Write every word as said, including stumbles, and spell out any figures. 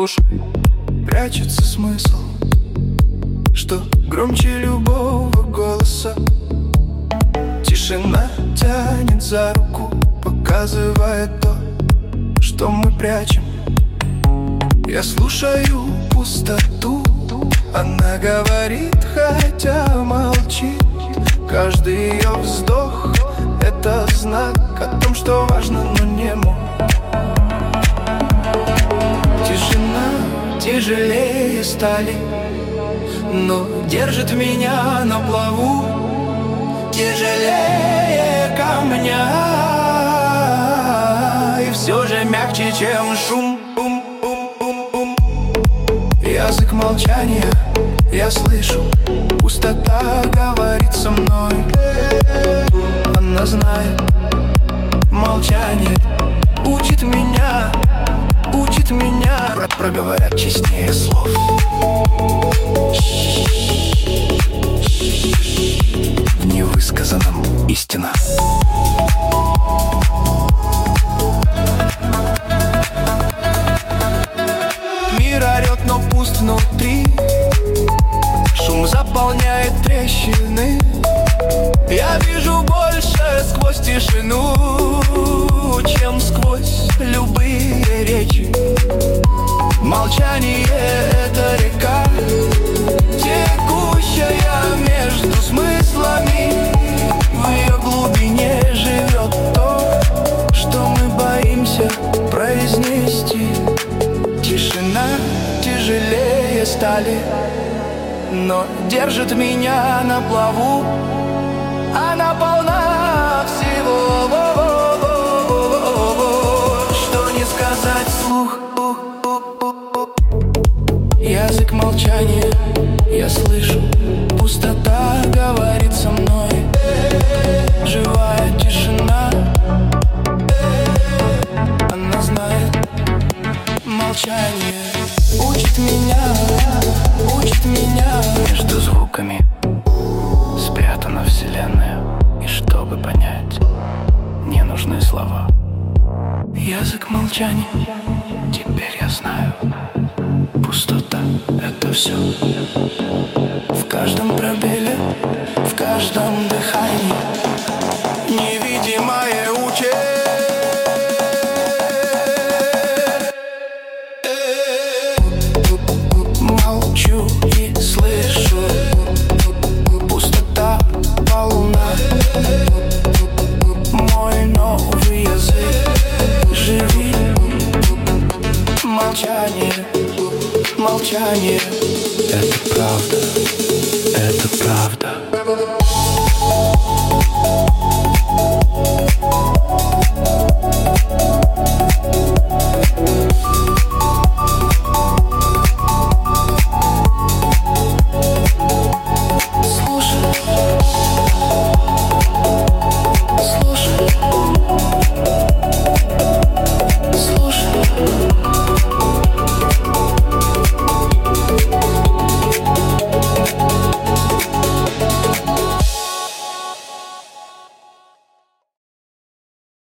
слушай, прячется смысл, что громче любого голоса. Тишина тянет за руку, показывая то, что мы прячем. Я слушаю пустоту, она говорит, хотя молчит. Каждый ее вздох — это знак о том, что важно, но не мой. Тишина тяжелее стали, но держит меня на плаву. Тяжелее камня, и все же мягче, чем шум. Язык молчания я слышу, пустота говорит со мной. Она знает, молчание учит меня, учит меня. Проговорят честнее слов. В невысказанном истина. Мир орет, но пуст внутри. Шум заполняет трещины. Я вижу больше сквозь тишину, чем сквозь любые речи. Молчание — это река, текущая между смыслами. В ее глубине живет то, что мы боимся произнести. Тишина тяжелее стали, но держит меня на плаву. Она полна всего, что не сказать вслух. Язык молчания я слышу, пустота говорит со мной. Живая тишина, она знает, молчание учит меня, учит меня. Между звуками спрятана вселенная, и чтобы понять, не нужны слова. Язык молчания, теперь я знаю, пустота — это все. В каждом пробеле, в каждом дыхании невидимая участь. Молчу и слышу, пустота полна. Мой новый язык, живи. Молчание, молчание — это правда, это правда.